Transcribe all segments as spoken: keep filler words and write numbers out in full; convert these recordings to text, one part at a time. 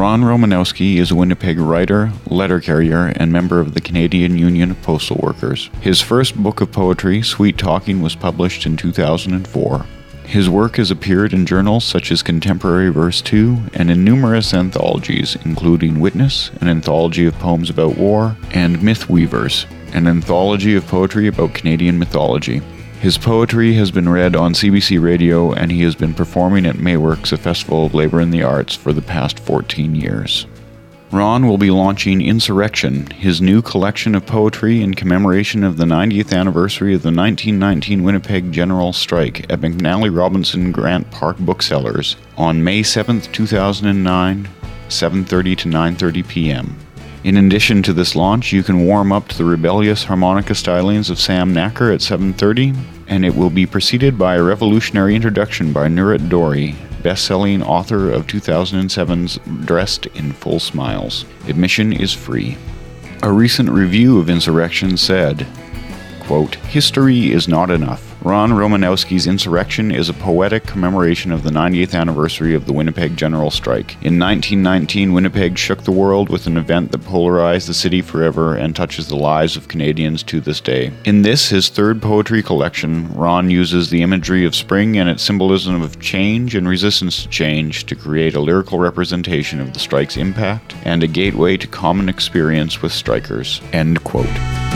Ron Romanowski is a Winnipeg writer, letter carrier, and member of the Canadian Union of Postal Workers. His first book of poetry, Sweet Talking, was published in two thousand four. His work has appeared in journals such as Contemporary Verse two and in numerous anthologies, including Witness, an anthology of poems about war, and Myth Weavers, an anthology of poetry about Canadian mythology. His poetry has been read on C B C Radio, and he has been performing at Mayworks, a festival of labor and the arts, for the past fourteen years. Ron will be launching Insurrection, his new collection of poetry in commemoration of the ninetieth anniversary of the nineteen nineteen Winnipeg General Strike at McNally Robinson Grant Park Booksellers on May seventh, two thousand nine, seven thirty to nine thirty p.m. In addition to this launch, you can warm up to the rebellious harmonica stylings of Sam Nacker at seven thirty, and it will be preceded by a revolutionary introduction by Nurit Dori, best-selling author of two thousand seven's Dressed in Full Smiles. Admission is free. A recent review of Insurrection said, quote, "History is not enough. Ron Romanowski's Insurrection is a poetic commemoration of the ninetieth anniversary of the Winnipeg General Strike. In nineteen nineteen, Winnipeg shook the world with an event that polarized the city forever and touches the lives of Canadians to this day. In this, his third poetry collection, Ron uses the imagery of spring and its symbolism of change and resistance to change to create a lyrical representation of the strike's impact and a gateway to common experience with strikers." End quote.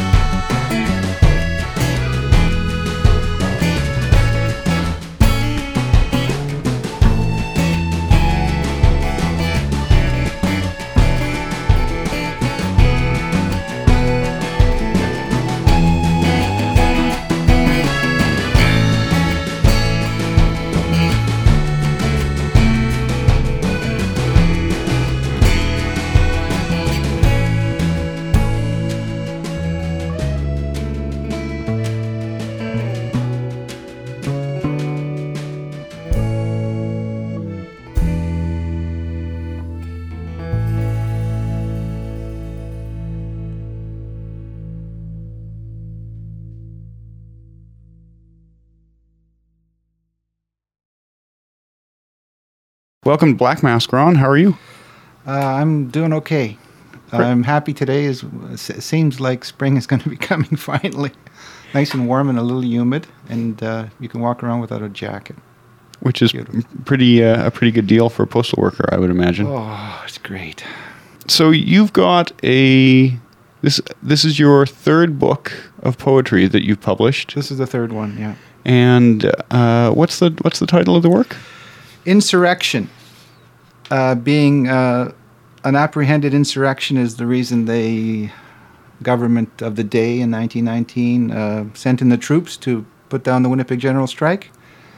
Welcome to Black Mask, Ron. How are you? Uh, I'm doing okay. Great. I'm happy today. Is it seems like spring is going to be coming finally. Nice and warm and a little humid, and uh, you can walk around without a jacket. Which is Beautiful. pretty uh, a pretty good deal for a postal worker, I would imagine. Oh, it's great. So you've got a this this is your third book of poetry that you've published, This is the third one, yeah. and uh, what's the what's the title of the work? Insurrection. Uh, being uh, an apprehended insurrection is the reason the government of the day in nineteen nineteen uh, sent in the troops to put down the Winnipeg General Strike.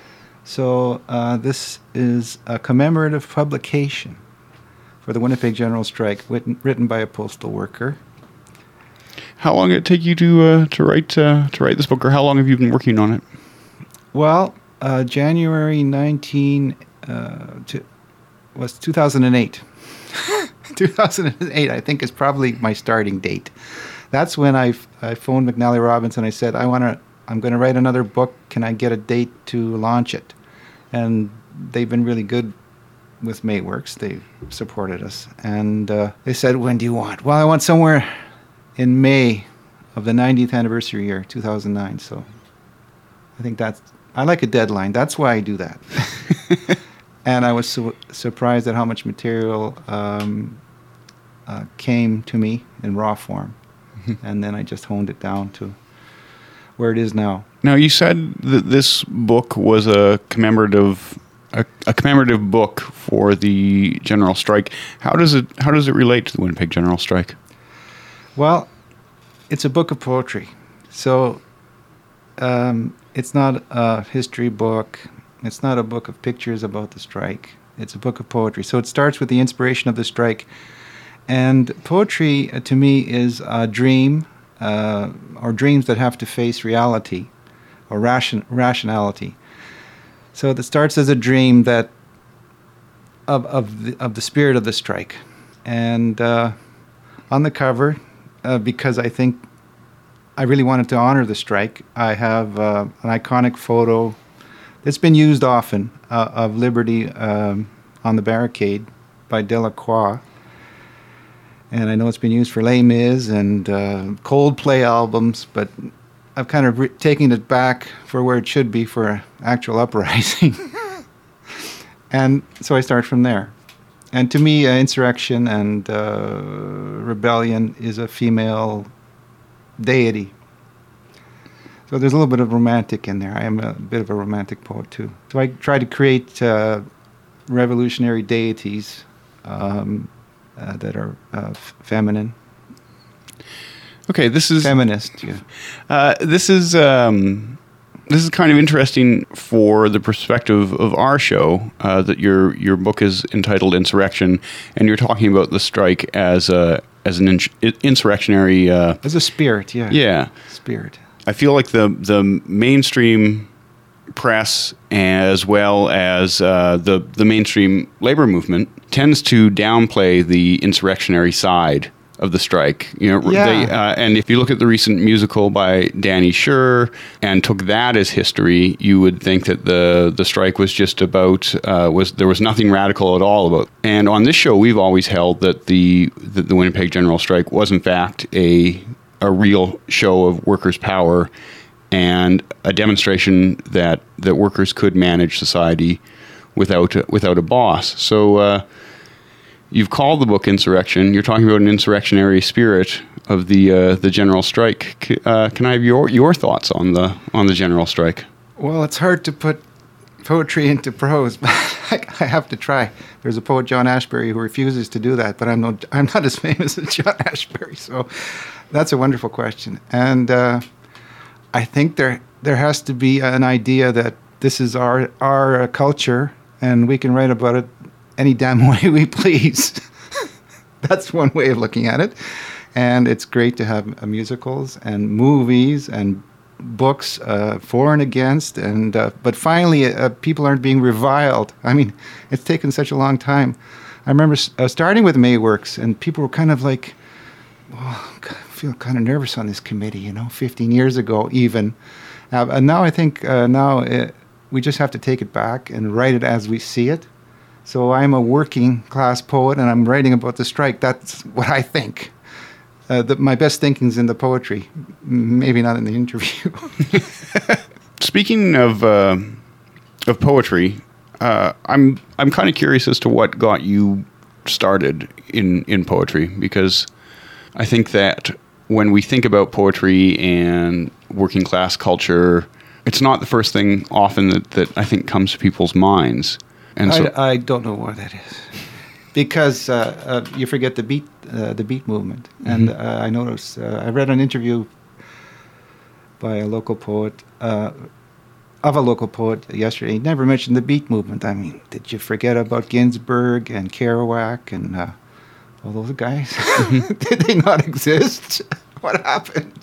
So uh, this is a commemorative publication for the Winnipeg General Strike, written, written by a postal worker. How long did it take you to uh, to write uh, to write this book, or how long have you been working on it? Well, uh, January nineteenth uh, to, was two thousand eight. two thousand eight, I think, is probably my starting date. That's when I, I phoned McNally Robinson. I said, I want to. I'm going to write another book. Can I get a date to launch it? And they've been really good with Mayworks. They've supported us. And uh, they said, when do you want? Well, I want somewhere in May of the ninetieth anniversary year, two thousand nine. So I think that's, I like a deadline. That's why I do that. And I was su- surprised at how much material um, uh, came to me in raw form. And then I just honed it down to where it is now. Now, you said that this book was a commemorative a, a commemorative book for the General Strike. How does it how does it relate to the Winnipeg General Strike? Well, it's a book of poetry. So um, it's not a history book. It's not a book of pictures about the strike. It's a book of poetry. So it starts with the inspiration of the strike. And poetry, uh, to me, is a dream, uh, or dreams that have to face reality, or ration, rationality. So it starts as a dream that of of the, of the spirit of the strike. And uh, on the cover, uh, because I think I really wanted to honor the strike, I have uh, an iconic photo that's been used often uh, of Liberty um, on the barricade by Delacroix. And I know it's been used for Les Mis and uh, Coldplay albums, but I've kind of re- taken it back for where it should be for an actual uprising. And so I start from there. And to me, uh, insurrection and uh, rebellion is a female deity. So there's a little bit of romantic in there. I am a bit of a romantic poet, too. So I try to create uh, revolutionary deities um, uh, that are uh, f- feminine. Okay, this is... Feminist, yeah. Uh, this is... Um This is kind of interesting for the perspective of our show, uh, that your your book is entitled Insurrection, and you're talking about the strike as a as an ins- insurrectionary. Uh, as a spirit, yeah. Yeah, spirit. I feel like the the mainstream press, as well as uh, the the mainstream labor movement, tends to downplay the insurrectionary side of the strike. You know, yeah. they, uh, and if you look at the recent musical by Danny Sher and took that as history, you would think that the the strike was just about uh, was there was nothing radical at all about. And on this show, we've always held that the that the Winnipeg General Strike was in fact a a real show of workers' power and a demonstration that that workers could manage society without a, without a boss. So. Uh, You've called the book Insurrection. You're talking about an insurrectionary spirit of the uh, the general strike. C- uh, can I have your your thoughts on the on the general strike? Well, it's hard to put poetry into prose, but I, I have to try. There's a poet, John Ashbery, who refuses to do that, but I'm no I'm not as famous as John Ashbery, so that's a wonderful question. And uh, I think there there has to be an idea that this is our our uh, culture, and we can write about it any damn way we please. That's one way of looking at it. And it's great to have uh, musicals and movies and books uh, for and against. And uh, but finally, uh, people aren't being reviled. I mean, it's taken such a long time. I remember uh, starting with Mayworks, and people were kind of like, oh, I feel kind of nervous on this committee, you know, fifteen years ago even. Uh, and now I think uh, now it, we just have to take it back and write it as we see it. So I'm a working class poet, and I'm writing about the strike. That's what I think. Uh, the, my best thinking's in the poetry, maybe not in the interview. Speaking of uh, of poetry, uh, I'm I'm kind of curious as to what got you started in, in poetry, because I think that when we think about poetry and working class culture, it's not the first thing often that, that I think comes to people's minds. And so I, I don't know why that is, because uh, uh, you forget the beat, uh, the beat movement. Mm-hmm. And uh, I noticed, uh, I read an interview by a local poet, uh, of a local poet yesterday. He never mentioned the beat movement. I mean, did you forget about Ginsberg and Kerouac and uh, all those guys? Mm-hmm. Did they not exist? What happened?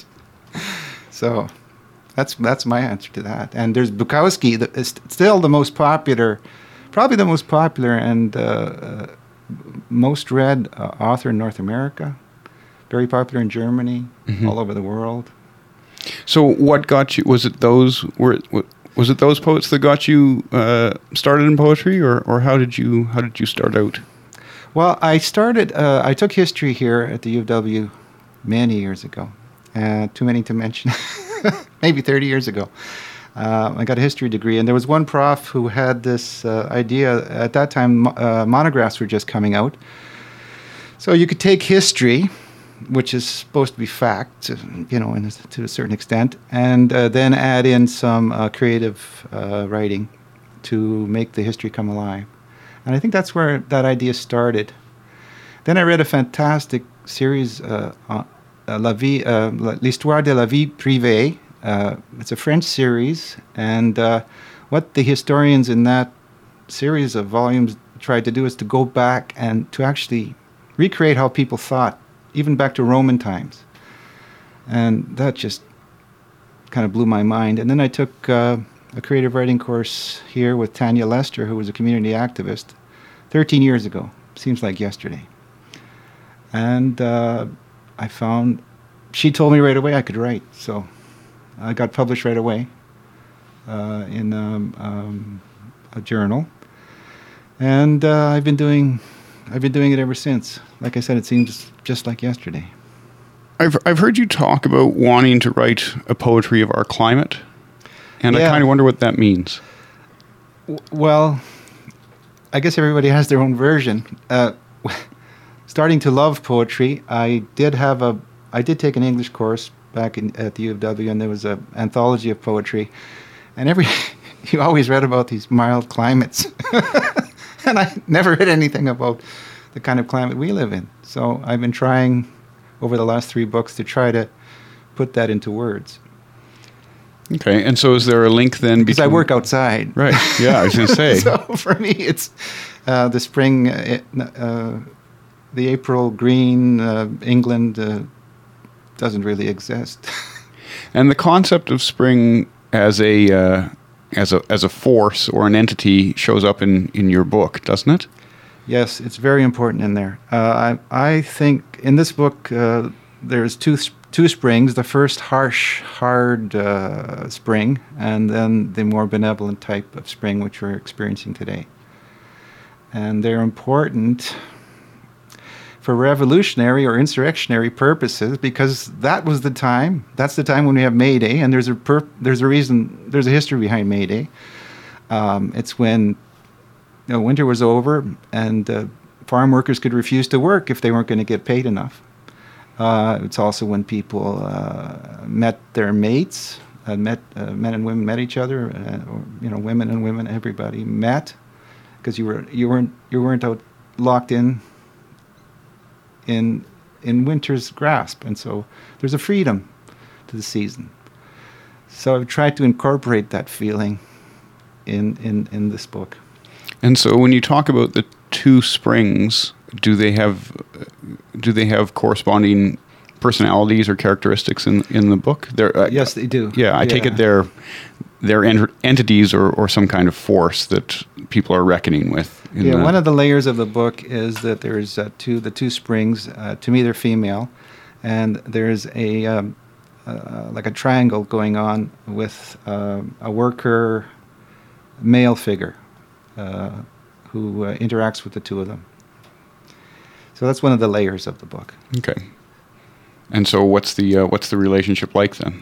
So that's that's my answer to that. And there's Bukowski, that is still the most popular. Probably the most popular and uh, uh, most read uh, author in North America. Very popular in Germany, mm-hmm. all over the world. So, what got you? Was it those? Were was it those poets that got you uh, started in poetry, or, or how did you how did you start out? Well, I started. Uh, I took history here at the U of W many years ago. Uh, too many to mention. Maybe thirty years ago. Uh, I got a history degree, and there was one prof who had this uh, idea. At that time, uh, monographs were just coming out. So you could take history, which is supposed to be fact, you know, in a, to a certain extent, and uh, then add in some uh, creative uh, writing to make the history come alive. And I think that's where that idea started. Then I read a fantastic series, uh, uh, La Vie, uh, L'Histoire de la Vie Privée. Uh, it's a French series, and uh, what the historians in that series of volumes tried to do is to go back and to actually recreate how people thought, even back to Roman times. And that just kind of blew my mind. And then I took uh, a creative writing course here with Tanya Lester, who was a community activist, thirteen years ago. Seems like yesterday. And uh, I found, she told me right away I could write, so I got published right away uh, in um, um, a journal. And uh, I've been doing I've been doing it ever since. Like I said, it seems just like yesterday. I've I've heard you talk about wanting to write a poetry of our climate, and Yeah. I kind of wonder what that means. W- Well, I guess everybody has their own version. Uh, starting to love poetry, I did have a, I did take an English course back in, at the U of W, and there was an anthology of poetry, and every, you always read about these mild climates, and I never read anything about the kind of climate we live in. So I've been trying over the last three books to try to put that into words. Okay, and so is there a link then? Because I between- work outside. Right. Yeah, I was going to say. So for me, it's uh, the spring, uh, uh, the April green, uh, England uh, doesn't really exist. And the concept of spring as a uh, as a as a force or an entity shows up in, in your book, doesn't it? Yes, it's very important in there. Uh, I I think in this book uh, there's two s- two springs. The first harsh, hard uh, spring, and then the more benevolent type of spring which we're experiencing today. And they're important for revolutionary or insurrectionary purposes because that was the time. That's the time when we have May Day, and there's a pur- there's a reason. There's a history behind May Day. Um, it's when you know, winter was over, and uh, farm workers could refuse to work if they weren't going to get paid enough. Uh, it's also when people uh, met their mates, uh, met uh, men and women met each other, uh, or you know, women and women, everybody met, because you were you weren't you weren't out locked in in in winter's grasp, and so there's a freedom to the season. So I've tried to incorporate that feeling in in in this book. And so when you talk about the two springs, do they have do they have corresponding personalities or characteristics in in the book? They're, uh, Yes, they do. Yeah, I take Yeah. it they're they're ent- entities or, or some kind of force that people are reckoning with. in Yeah, the- one of the layers of the book is that there's uh, two the two springs. Uh, to me, they're female, and there's a um, uh, like a triangle going on with um a worker male figure uh, who uh, interacts with the two of them. So that's one of the layers of the book. Okay. And so what's the uh, what's the relationship like then?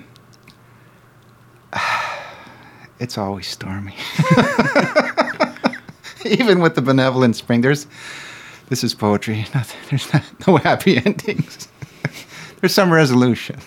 It's always stormy. Even with the benevolent spring, there's this is poetry. Nothing, there's not, no happy endings. There's some resolution,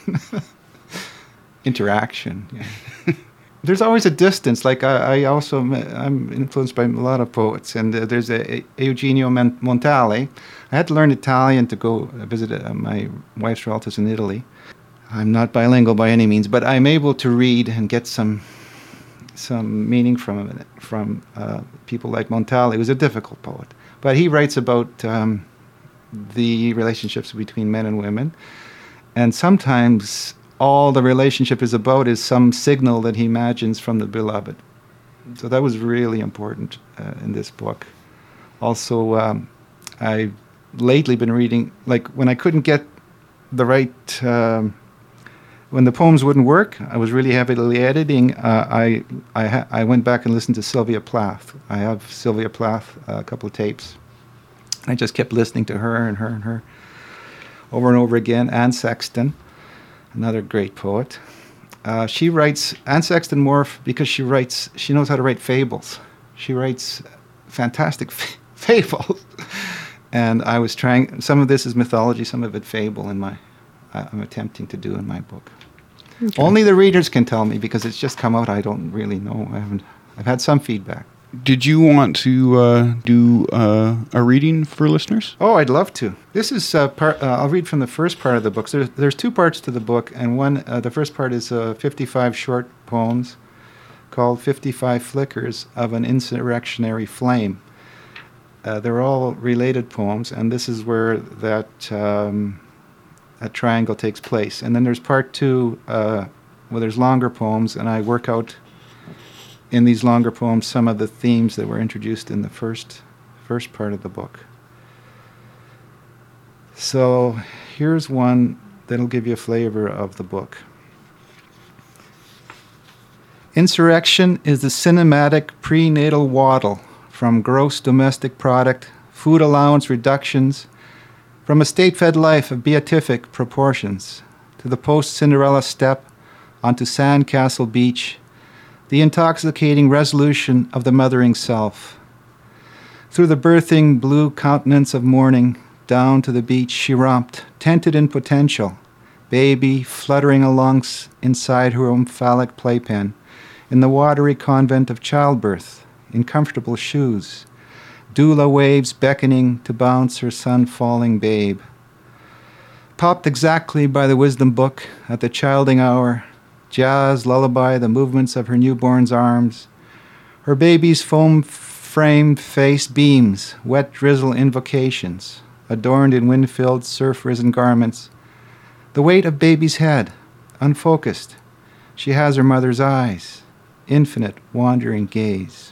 interaction. Yeah. There's always a distance. Like I, I also I'm influenced by a lot of poets, and uh, there's a, a Eugenio Montale. I had to learn Italian to go visit uh, my wife's relatives in Italy. I'm not bilingual by any means, but I'm able to read and get some some meaning from it, from uh, people like Montale, who's a difficult poet. But he writes about um, the relationships between men and women, and sometimes all the relationship is about is some signal that he imagines from the beloved. So that was really important uh, in this book. Also, um, I've lately been reading, like when I couldn't get the right... Um, When the poems wouldn't work, I was really heavily editing. Uh, I I, ha- I went back and listened to Sylvia Plath. I have Sylvia Plath, uh, a couple of tapes. I just kept listening to her and her and her over and over again. Anne Sexton, another great poet. Uh, she writes, Anne Sexton more f- because she writes, she knows how to write fables. She writes fantastic f- fables. And I was trying, some of this is mythology, some of it fable in my, I'm attempting to do in my book. Okay. Only the readers can tell me because it's just come out. I don't really know. I haven't. I've had some feedback. Did you want to uh, do uh, a reading for listeners? Oh, I'd love to. This is uh, part. Uh, I'll read from the first part of the book. So there's, there's two parts to the book, and one. Uh, the first part is uh, fifty-five short poems called fifty-five Flickers of an Insurrectionary Flame. Uh, they're all related poems, and this is where that. Um, A triangle takes place. And then there's part two, uh, where there's longer poems, and I work out in these longer poems some of the themes that were introduced in the first first part of the book. So here's one that'll give you a flavor of the book. Insurrection is the cinematic prenatal waddle from gross domestic product food allowance reductions, from a state-fed life of beatific proportions to the post-Cinderella step onto Sandcastle Beach, the intoxicating resolution of the mothering self. Through the birthing blue countenance of morning, down to the beach she romped, tented in potential, baby fluttering along inside her omphalic playpen, in the watery convent of childbirth, in comfortable shoes, doula waves beckoning to bounce her sun-falling babe. Popped exactly by the wisdom book at the childing hour, jazz lullaby the movements of her newborn's arms, her baby's foam-framed face beams, wet drizzle invocations, adorned in wind-filled, surf-risen garments. The weight of baby's head, unfocused. She has her mother's eyes, infinite, wandering gaze.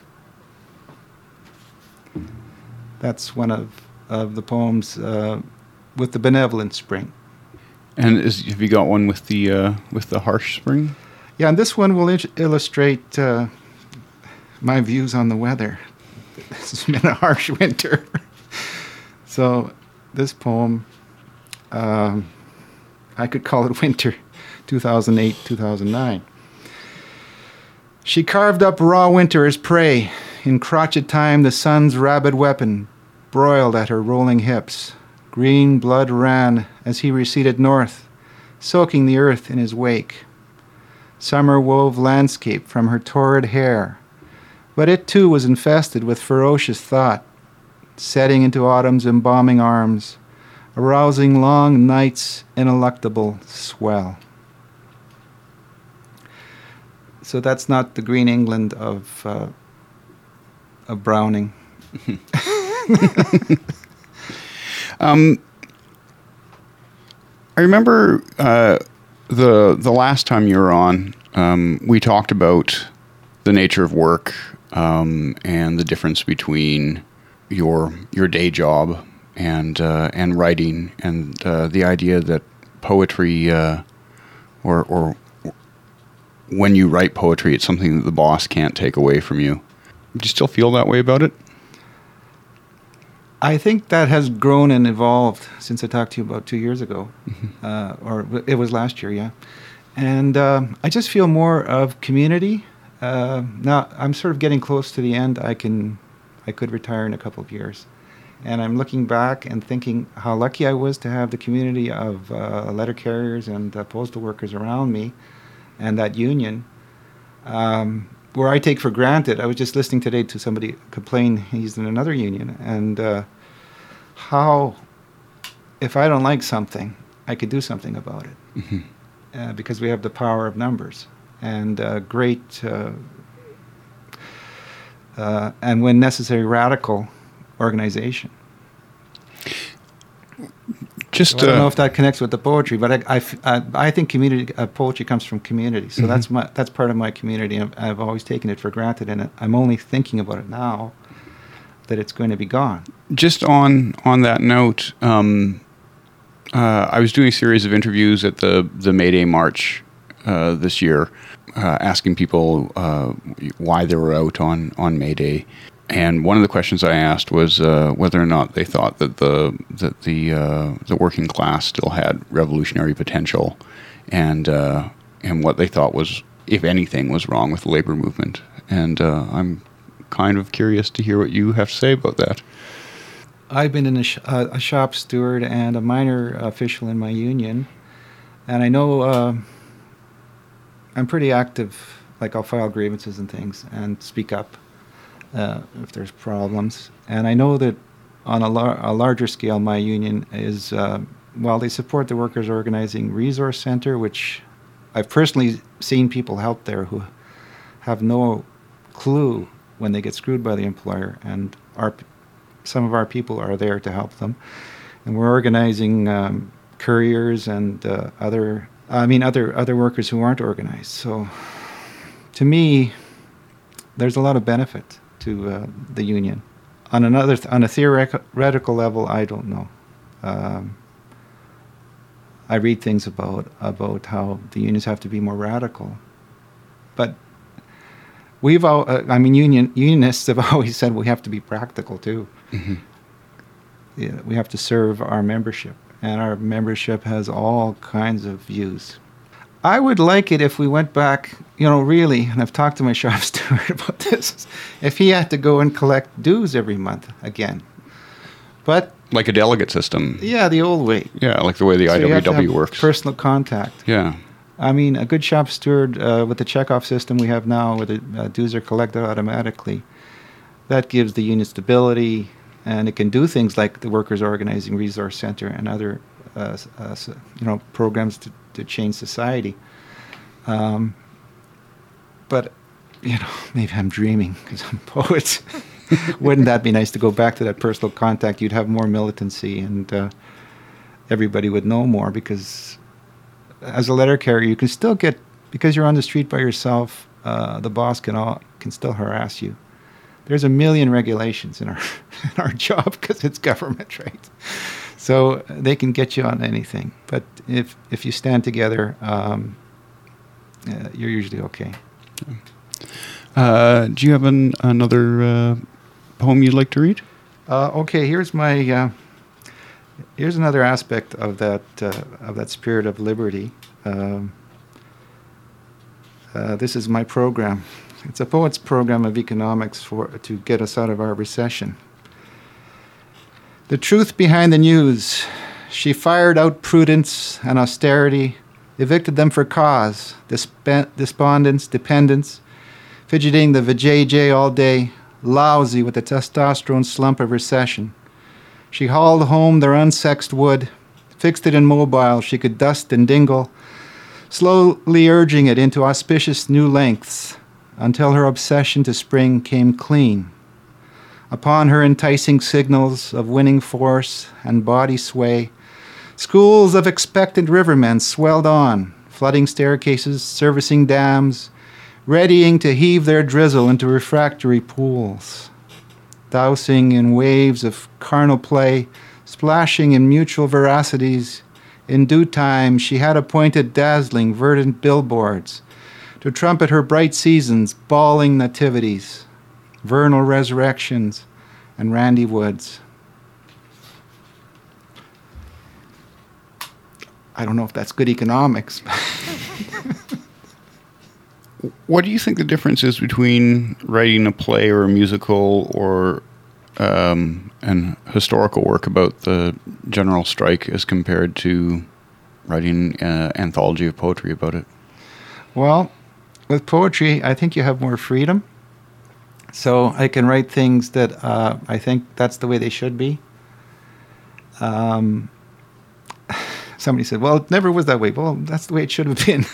That's one of, of the poems uh, with the benevolent spring. And is, have you got one with the uh, with the harsh spring? Yeah, and this one will il- illustrate uh, my views on the weather. It's been a harsh winter. So this poem, um, I could call it Winter, two thousand eight, two thousand nine. She carved up raw winter as prey. In crotchet time, the sun's rabid weapon broiled at her rolling hips. Green blood ran as he receded north, soaking the earth in his wake. Summer wove landscape from her torrid hair, but it too was infested with ferocious thought, setting into autumn's embalming arms, arousing long night's ineluctable swell. So that's not the Green England of uh, of Browning. um, I remember uh, the the last time you were on, um, we talked about the nature of work um, and the difference between your your day job and uh, and writing, and uh, the idea that poetry uh, or or when you write poetry, it's something that the boss can't take away from you. Do you still feel that way about it? I think that has grown and evolved since I talked to you about two years ago, mm-hmm. uh, or it was last year, yeah. And um, I just feel more of community. Uh, now I'm sort of getting close to the end. I can, I could retire in a couple of years, and I'm looking back and thinking how lucky I was to have the community of uh, letter carriers and uh, postal workers around me, and that union. Um, where I take for granted, I was just listening today to somebody complain he's in another union, and uh, how, if I don't like something, I could do something about it, mm-hmm. uh, because we have the power of numbers, and uh, great, uh, uh, and when necessary, radical organization. Just, so I don't uh, know if that connects with the poetry, but I, I, I, I think community uh, poetry comes from community. So mm-hmm. that's my that's part of my community. I've, I've always taken it for granted, and I'm only thinking about it now that it's going to be gone. Just on on that note, um, uh, I was doing a series of interviews at the the May Day March uh, this year, uh, asking people uh, why they were out on on May Day. And one of the questions I asked was uh, whether or not they thought that the that the uh, the working class still had revolutionary potential, and uh, and what they thought was, if anything, was wrong with the labor movement. And uh, I'm kind of curious to hear what you have to say about that. I've been in a, sh- uh, a shop steward and a minor official in my union, and I know uh, I'm pretty active. Like, I'll file grievances and things and speak up Uh, if there's problems. And I know that on a, lar- a larger scale, my union is, uh, while they support the Workers' Organizing Resource Center, which I've personally seen people help there who have no clue when they get screwed by the employer, and our some of our people are there to help them. And we're organizing um, couriers and uh, other, I mean, other other workers who aren't organized. So to me, there's a lot of benefit to uh, the union. On another, th- on a theoretical level, I don't know. Um, I read things about about how the unions have to be more radical, but we've all, uh, I mean, union unionists have always said we have to be practical too. Mm-hmm. you know, we have to serve our membership, and our membership has all kinds of views. I would like it if we went back, you know, really, and I've talked to my shop steward about this, if he had to go and collect dues every month again. But like a delegate system. Yeah, the old way. Yeah, like the way the so I W W you have to have works. Personal contact. Yeah. I mean, a good shop steward uh, with the checkoff system we have now, where the uh, dues are collected automatically, that gives the unit stability, and it can do things like the Workers Organizing Resource Center and other, uh, uh, you know, programs to, to change society. Um, but, you know, maybe I'm dreaming because I'm a poet. Wouldn't that be nice to go back to that personal contact? You'd have more militancy, and uh, everybody would know more, because as a letter carrier, you can still get, because you're on the street by yourself, uh, the boss can all, can still harass you. There's a million regulations in our in our job because it's government, right? So they can get you on anything. But if if you stand together, um, uh, you're usually okay. Uh, do you have an, another uh, poem you'd like to read? Uh, okay, here's my uh, here's another aspect of that uh, of that spirit of liberty. Um, uh, this is my program. It's a poet's program of economics for to get us out of our recession. The truth behind the news. She fired out prudence and austerity, evicted them for cause, disp- despondence, dependence, fidgeting the vajayjay all day, lousy with the testosterone slump of recession. She hauled home their unsexed wood, fixed it in mobile she could dust and dingle, slowly urging it into auspicious new lengths, until her obsession to spring came clean. Upon her enticing signals of winning force and body sway, schools of expectant rivermen swelled on, flooding staircases, servicing dams, readying to heave their drizzle into refractory pools, dousing in waves of carnal play, splashing in mutual veracities. In due time she had appointed dazzling, verdant billboards to trumpet her bright seasons, bawling nativities, vernal resurrections, and randy woods. I don't know if that's good economics. What do you think the difference is between writing a play or a musical or um, an historical work about the general strike as compared to writing an anthology of poetry about it? Well, with poetry, I think you have more freedom. So I can write things that uh, I think that's the way they should be. Um, somebody said, well, it never was that way. Well, that's the way it should have been.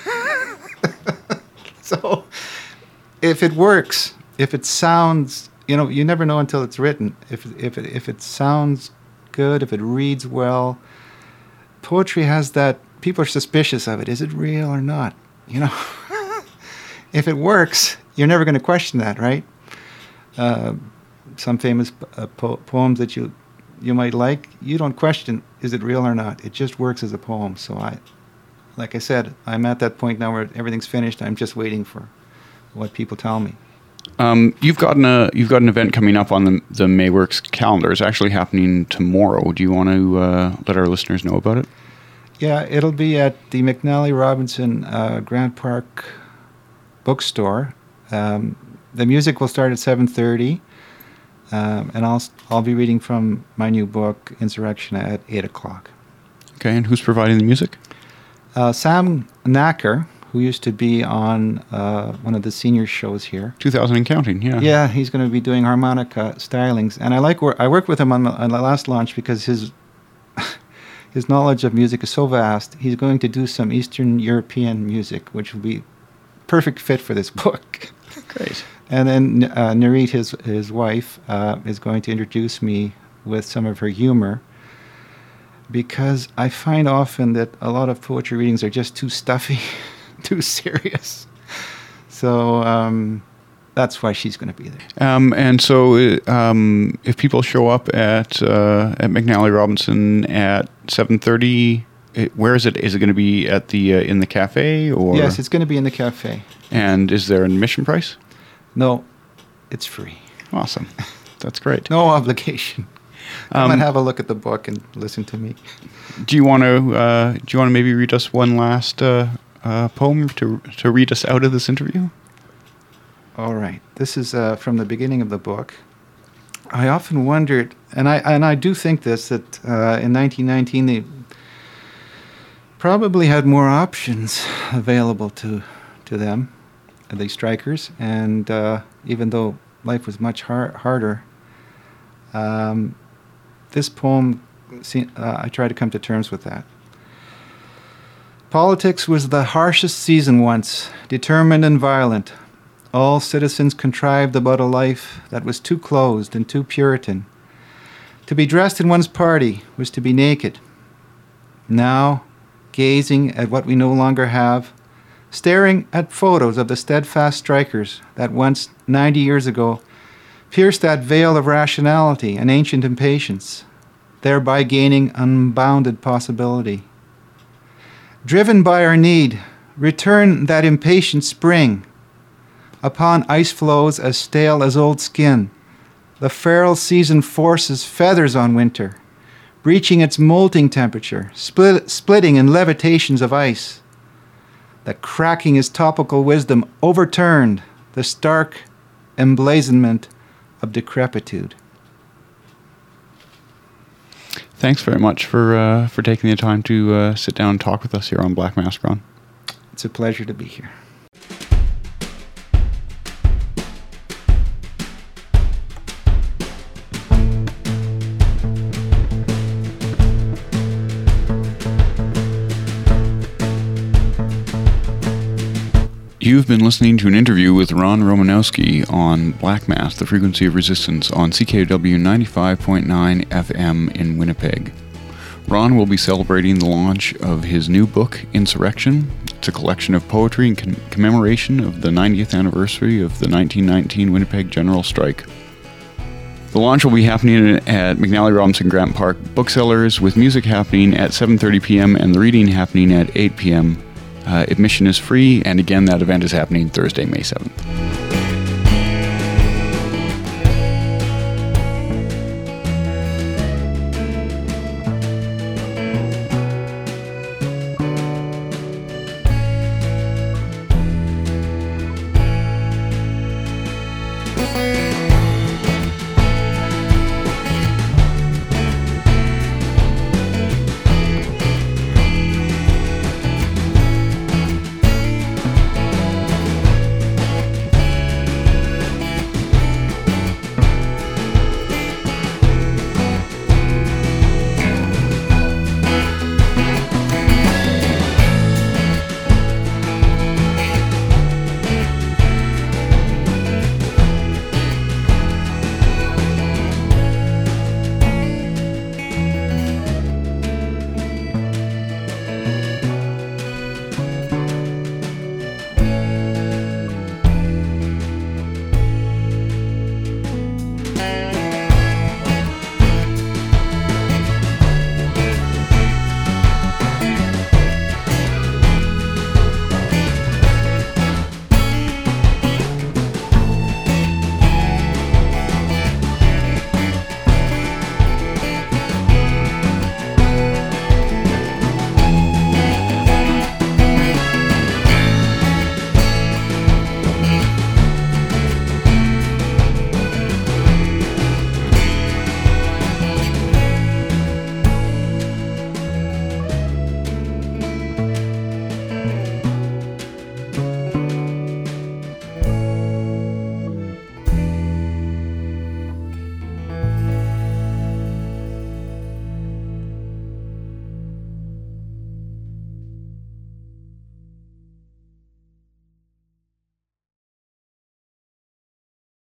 So if it works, if it sounds, you know, you never know until it's written. If, if, it, if it sounds good, if it reads well, poetry has that, people are suspicious of it. Is it real or not? You know, if it works, you're never going to question that, right? Uh, some famous uh, po- poems that you you might like, you don't question, is it real or not? It just works as a poem. So I, like I said, I'm at that point now where everything's finished. I'm just waiting for what people tell me. Um, you've got an uh, you've got an event coming up on the the Mayworks calendar. It's actually happening tomorrow. Do you want to uh, let our listeners know about it? Yeah, it'll be at the McNally Robinson uh, Grant Park bookstore. Um, the music will start at seven thirty, um, and I'll I'll be reading from my new book, Insurrection, at eight o'clock. Okay, and who's providing the music? Uh, Sam Nacker, who used to be on uh, one of the senior shows here. two thousand and counting, yeah. Yeah, he's going to be doing harmonica stylings, and I like wor- I worked with him on the, on the last launch because his his knowledge of music is so vast. He's going to do some Eastern European music, which will be perfect fit for this book. Great. And then uh, Narit, his his wife, uh, is going to introduce me with some of her humor, because I find often that a lot of poetry readings are just too stuffy, too serious. So um, that's why she's going to be there. Um, and so, uh, um, if people show up at uh, at McNally Robinson at seven thirty, where is it? Is it going to be at the uh, in the cafe or? Yes, it's going to be in the cafe. And is there an admission price? No, it's free. Awesome, that's great. No obligation. Come Um, and have a look at the book and listen to me. Do you want to? Uh, do you want to maybe read us one last uh, uh, poem to to read us out of this interview? All right. This is uh, from the beginning of the book. I often wondered, and I and I do think this, that uh, in nineteen nineteen they probably had more options available to to them, the strikers, and uh, even though life was much har- harder, um, this poem, uh, I try to come to terms with that. Politics was the harshest season once, determined and violent. All citizens contrived about a life that was too closed and too Puritan. To be dressed in one's party was to be naked. Now, gazing at what we no longer have, staring at photos of the steadfast strikers that once, ninety years ago, pierced that veil of rationality and ancient impatience, thereby gaining unbounded possibility. Driven by our need, return that impatient spring. Upon ice floes as stale as old skin, the feral season forces feathers on winter, reaching its molting temperature, split, splitting in levitations of ice. The cracking his topical wisdom overturned the stark emblazonment of decrepitude. Thanks very much for uh, for taking the time to uh, sit down and talk with us here on Black Mask, Ron. It's a pleasure to be here. You've been listening to an interview with Ron Romanowski on Black Mass, the Frequency of Resistance, on C K W ninety-five point nine F M in Winnipeg. Ron will be celebrating the launch of his new book, Insurrection. It's a collection of poetry in con- commemoration of the ninetieth anniversary of the nineteen nineteen Winnipeg General Strike. The launch will be happening at McNally Robinson Grant Park Booksellers, with music happening at seven thirty p.m. and the reading happening at eight p.m. Uh, admission is free, and again, that event is happening Thursday, May seventh.